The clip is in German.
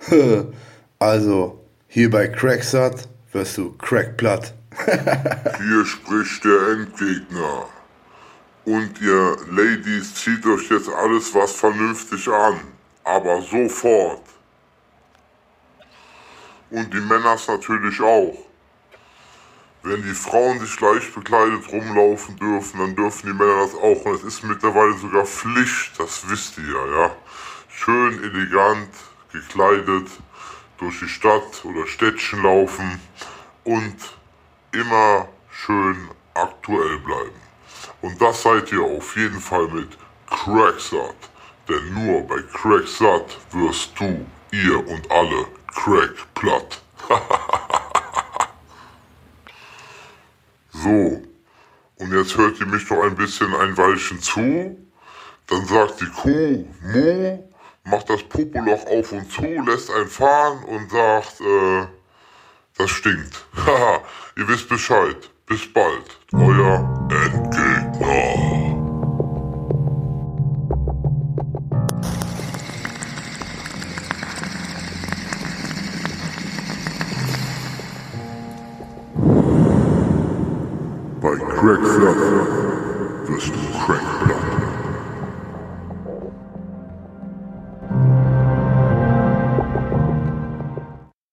Also, hier bei Cracksat wirst du crackplatt. Hier spricht der Endgegner. Und ihr Ladies, zieht euch jetzt alles was vernünftig an. Aber sofort. Und die Männers natürlich auch. Wenn die Frauen sich leicht bekleidet rumlaufen dürfen, dann dürfen die Männer das auch. Und es ist mittlerweile sogar Pflicht, das wisst ihr ja. Schön elegant gekleidet durch die Stadt oder Städtchen laufen und immer schön aktuell bleiben. Und das seid ihr auf jeden Fall mit Cracksat. Denn nur bei Cracksat wirst du, ihr und alle crackplatt. So, und jetzt hört ihr mich doch ein bisschen ein Weilchen zu. Dann sagt die Kuh Mu, macht das Popoloch auf und zu, lässt einen fahren und sagt, das stinkt. Haha, ihr wisst Bescheid. Bis bald, euer Endgegner. Bei Cracksat wirst du crackplatt.